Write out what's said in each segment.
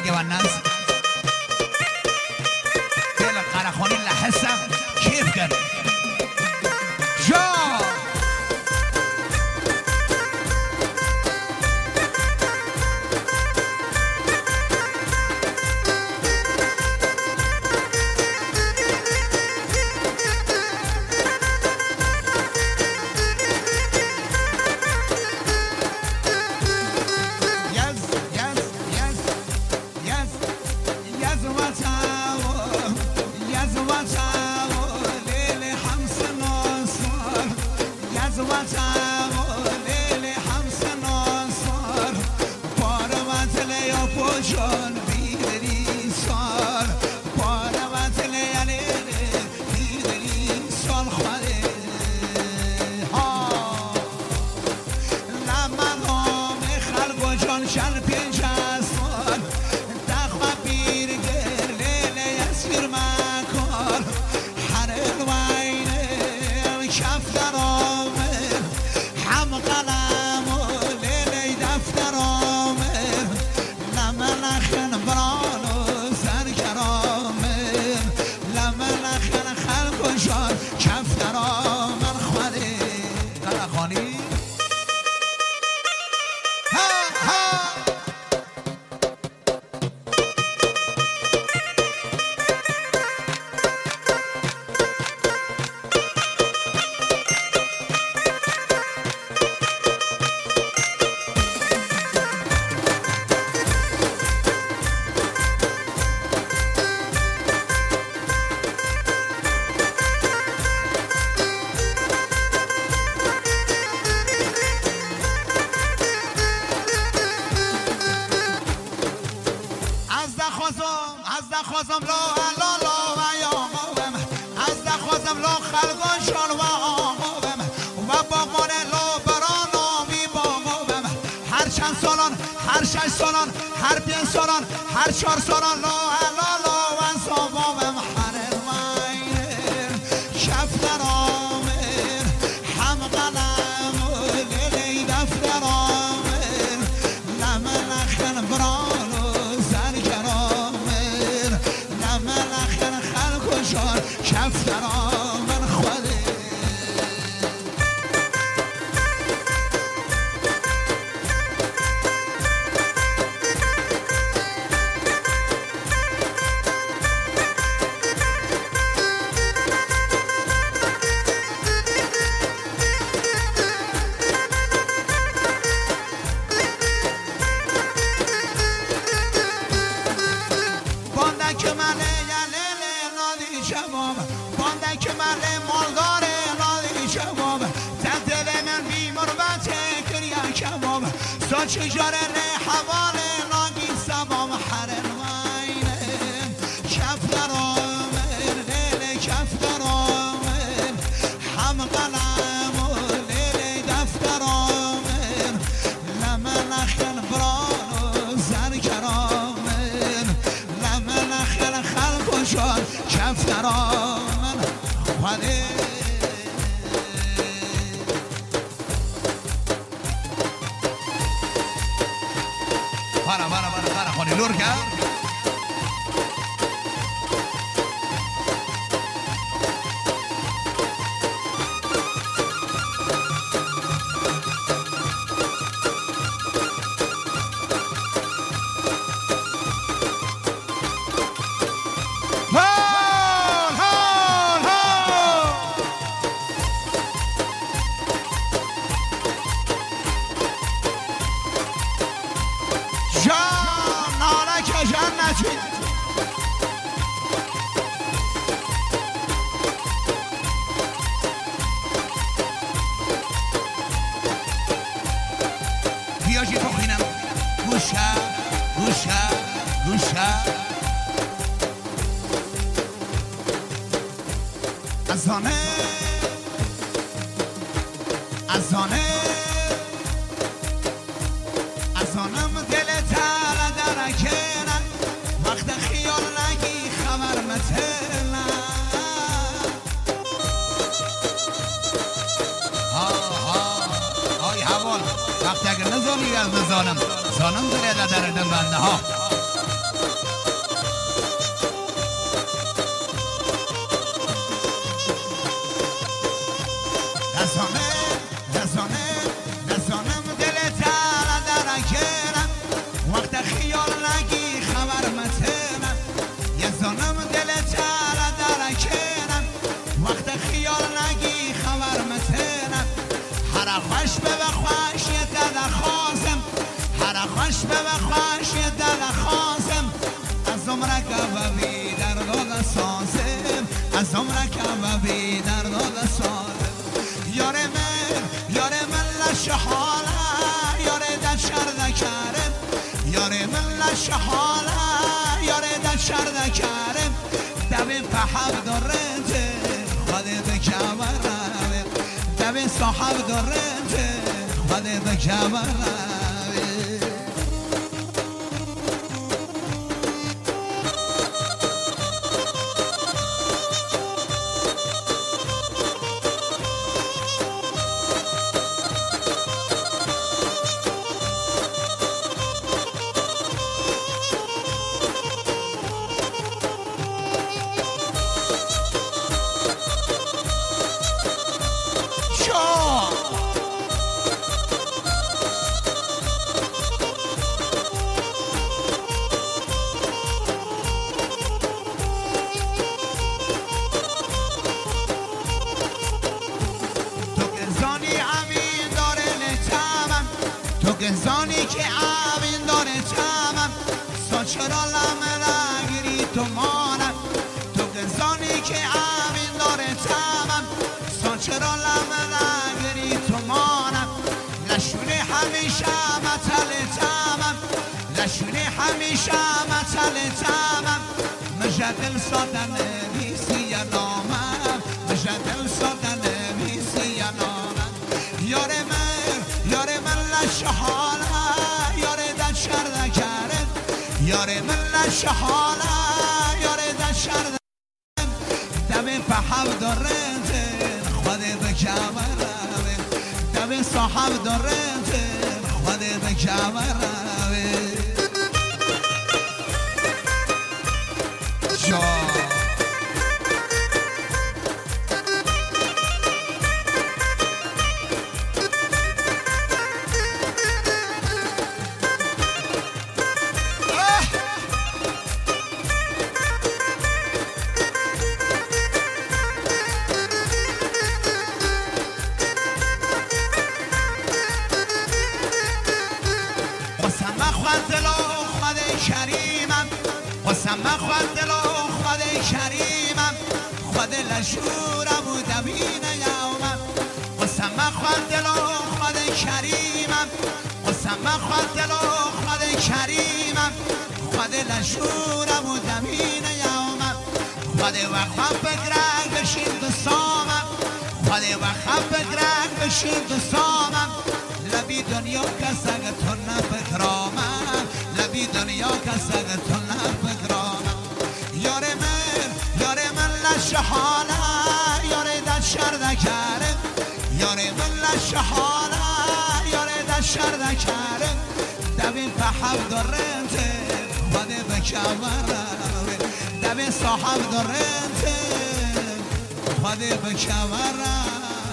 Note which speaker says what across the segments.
Speaker 1: نگه و نز دل قرخانی لحظم کیف کرد جا
Speaker 2: هر 6 سالان هر 5 سالان هر 4 سالان لا لا لا من صابم هر وین شفتر آمر هم قلم لیلی دفتر آمر لمن اخن بران و سرگر آمر لمن اخن خلق و شار شفتر آمر خوده چجاره حواله ناگی سبام حرن وینه کف درامن لیل کف درامن هم قلم و لیل دفتر آمن لمن اخن بران و زرگر آمن لمن اخن خلق و شان کف درامن خوده para Lurga.
Speaker 1: بیاجی بخینم گوشه گوشه گوشه ازانه ازانه ازانم دل تر درکنه وقت خیال نگی خبر متنه های حوال وقتی اگر نزانی از نزانم زانم دل دردن بنده ها رزانم دل تر درکرم وقت خیال نگی خبر متنم یه زانم دل تر درکرم وقت خیال نگی خبر متنم هر خوش به خوش یه دل خازم هر خوش به خوش یه دل خازم از عمر کبابی در داد سازم از عمر کبابی در داد سازم یار من لش حاله یار در شرده کرم یار من لش حاله یار در شرده کرم دم پهب دارنده خود بکبرم دم صاحب دارنده خود بکبرم گنزانی که عوین داره تمام ساچرا لمه نگیری تو مانم تو گنزانی که عوین داره تمام ساچرا لمه نگیری تو مانم لشونه همیشه مطل تمام لشونه همیشه مطل تمام مجدل سادن نویسی یا نامم مجدل سادن نویسی یا نامم یار من لش حاله یار در شرده کرم یار من لش حاله یار در شرده دم پهب دارنده خود بکبرم دم صاحب دارنده خود بکبرم قسم خود دل و خود کریمم خود لشورم و دبین یومم قسم خود دل و خود کریمم قسم خود دل و خود کریمم خود لشورم و دبین یومم خود وقت بگرگ بشین دوستامم خود وقت بگرگ بشین دوستامم لبی دنیا کسگتون نفکرامم لبی دنیا کسگتون نفکرامم یار من لش حاله یار در شرده کرم یار من لش حاله یار در شرده کرم دبین پهب دارنده خود بکبرم دبین صاحب دارنده خود بکبرم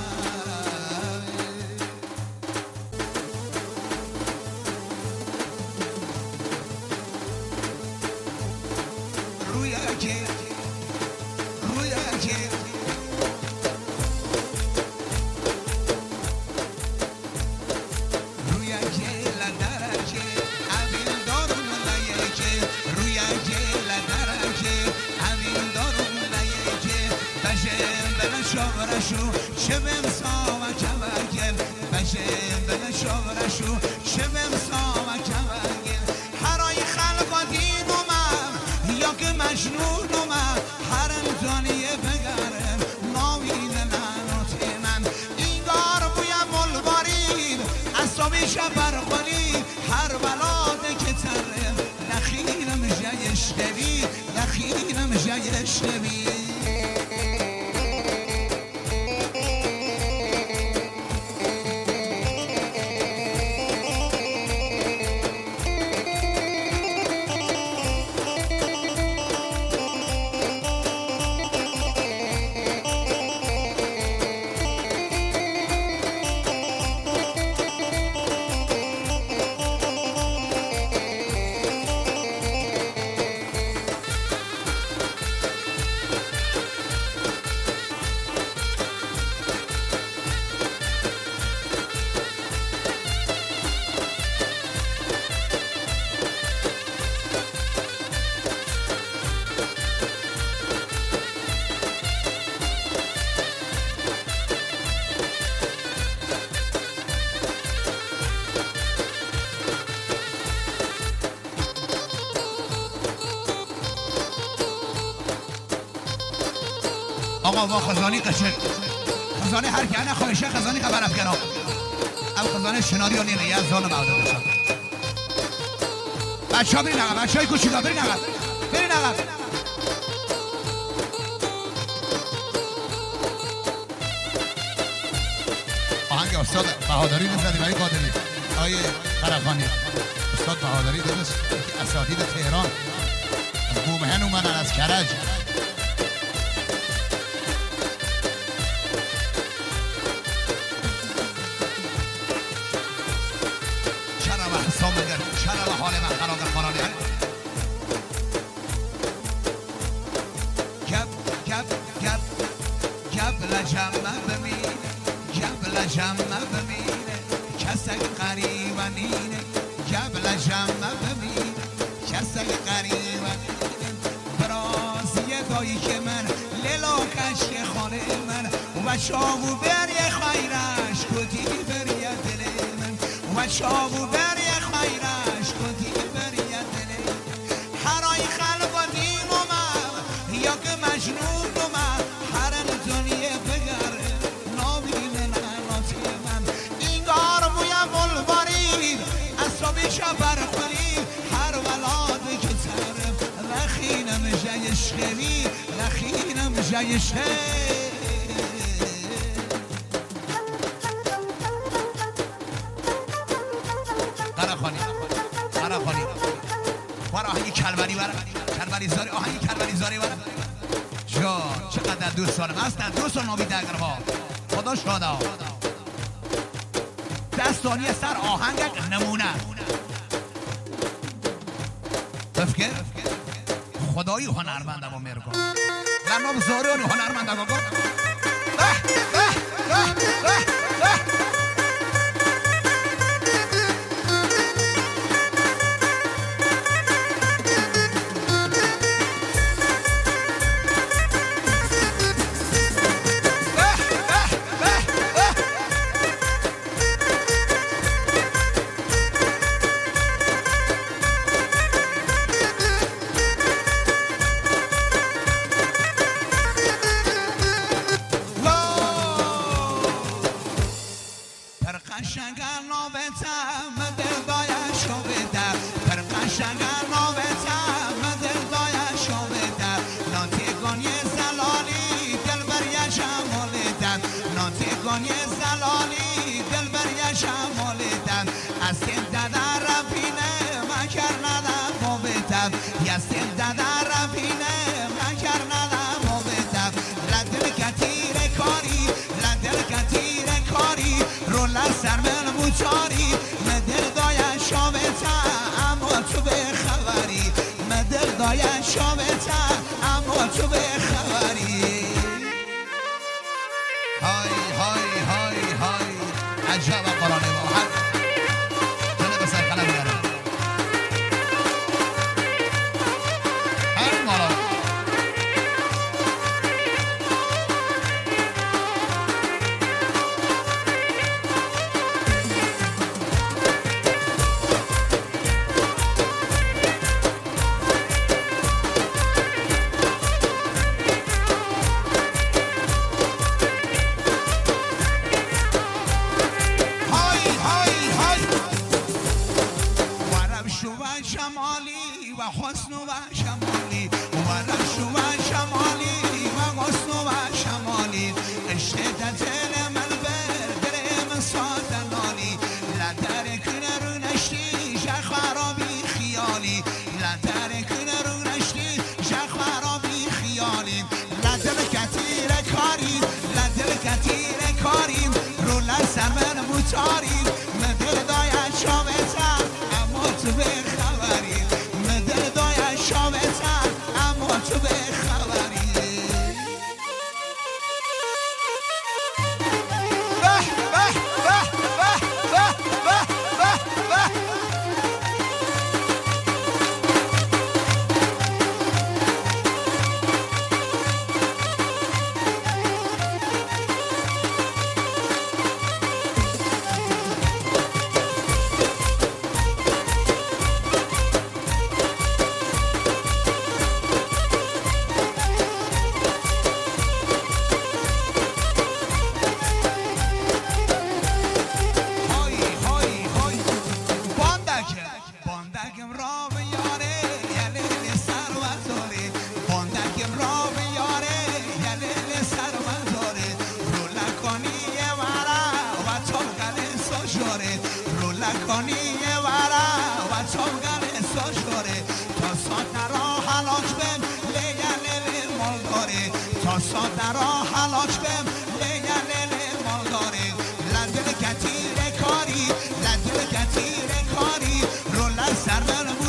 Speaker 1: شو شبم ساوا کمگل بشم بل شورشو شبم ساوا کمگل هرای خلق دینم یا که مجنونم هر انسانیه بگرم ناویل لعنت من اینگار بویم ملبارید اصابی شبر خلی هر بلاده که ترم نخیرم جایش نبی نخیرم جایش نبی
Speaker 2: آقا با خزانی قشنگ خزانی هر که نه خواهشه خزانی خبر افکنام او خزانه شناری و نیره یه زان بعد بسن بچه ها برین عقب بچه های کچیدا برین عقب برین عقب آهنگ استاد بهادری بزدی برای قادری آیه خرفانی استاد بهادری دادش اساتید تهران از بومهن اومدن از کرج چرا حال من خراب قرآنی گب لجمه بمینه گب لجمه بمینه کسک قریبا نینه گب لجمه بمینه کسک قریبا نینه برازی دایی که من لیلا کشک خانه من و شاو بری خیرش کدی بری دل من و شاو بری خیرش کدی بری دل هرای خلق و دیم و من یا که مجنون و من هرن دنیا بگره نابینه نراتی من اینگار بویا بلباری اصابی شبر کنی هر ولاد که طرف لخینم جایش خیلی لخینم جایش خیلی قراخانی برای آهنگی کلبری برم کلبری زاری آهنگی کلبری زاری برم جا چقدر دوست دارم اصلا دوست نامی دگرها خدا شادا دستانی سر آهنگ نمونه بفکر خدایی هنرمندم و میرکن لنام زاریانی هنرمندم و گفت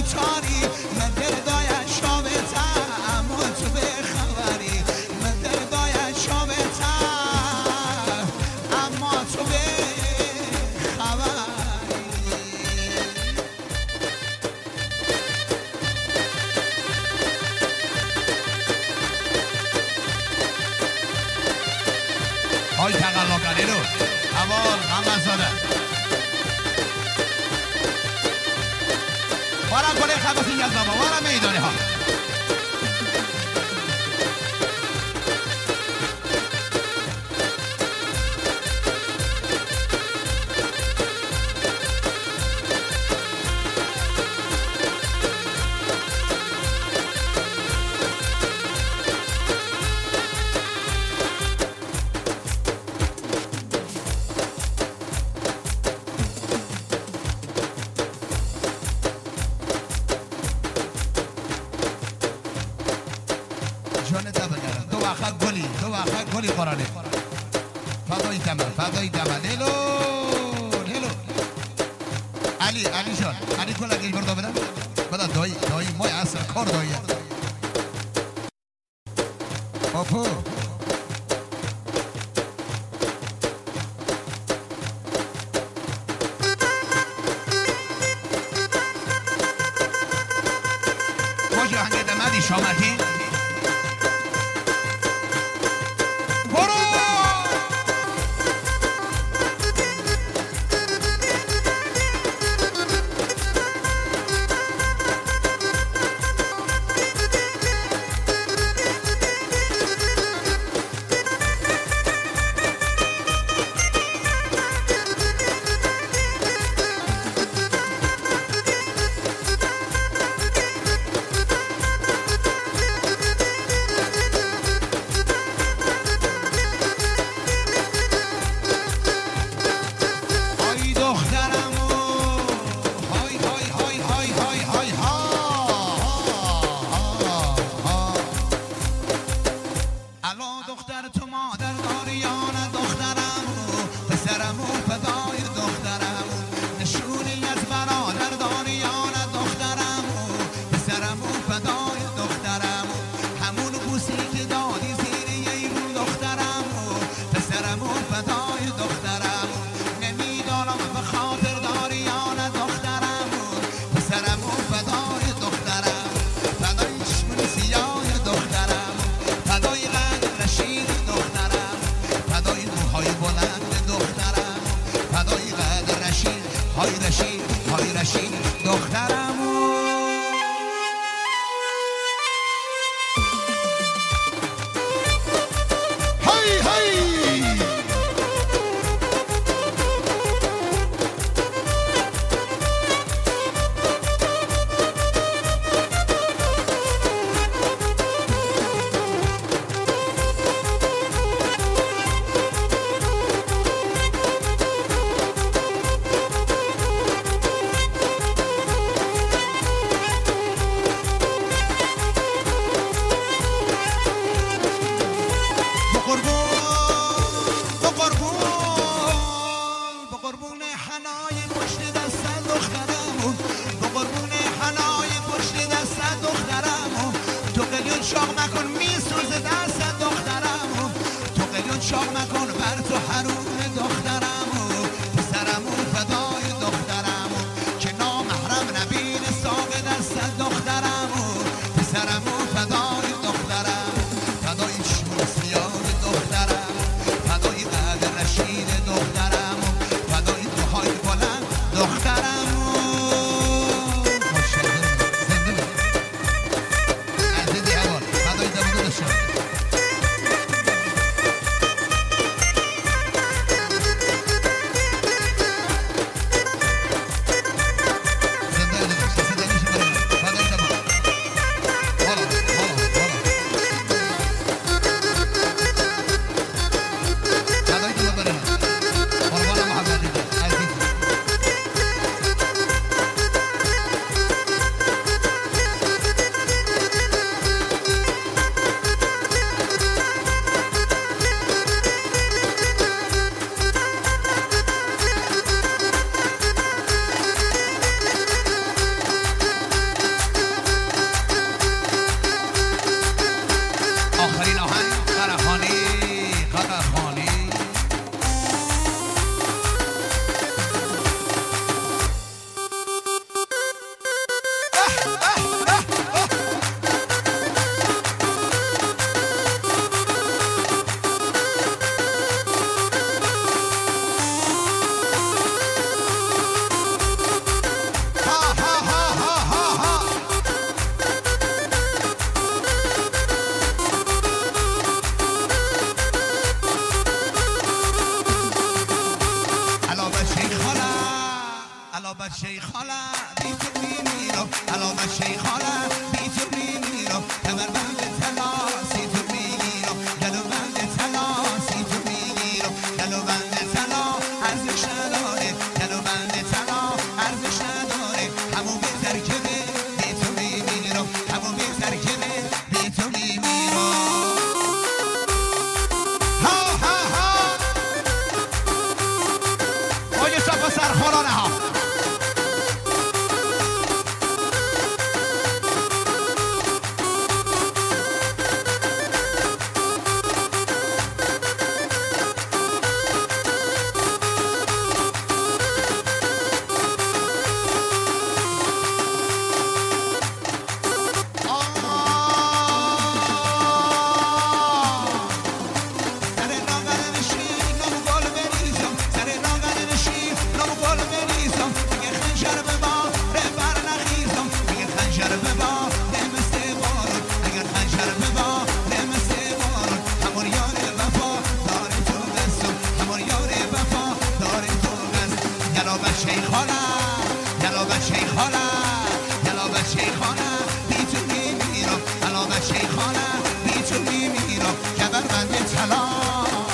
Speaker 1: تاری من دردای شابتا اما تو به خبری من دردای شابتا اما تو به خبری های تقلاقلی رو اول هم زاده وارا گله خباسی از بابا وارا میدانه ها گلی قراره فدای تمام هلو علی جان علی کل اگه بردا بدم بدا دایی مای اصل کار دایی پاپو کجا هنگه دمدی شامتی های رشید دخترمو
Speaker 2: علامه شیخانه بی تو میمیرم کمربند طلا سی تو میگیرم گلوبند طلا سی تو میگیرم گلوبند طلا ارزش نداره گلوبند طلا ارزش نداره همون بی ترکبه بی تو میمیرم همون بی ترکبه بی تو میمیرم ها ها ها اوج صف سرخورانه ها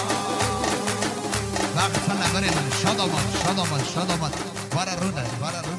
Speaker 2: شاد آمد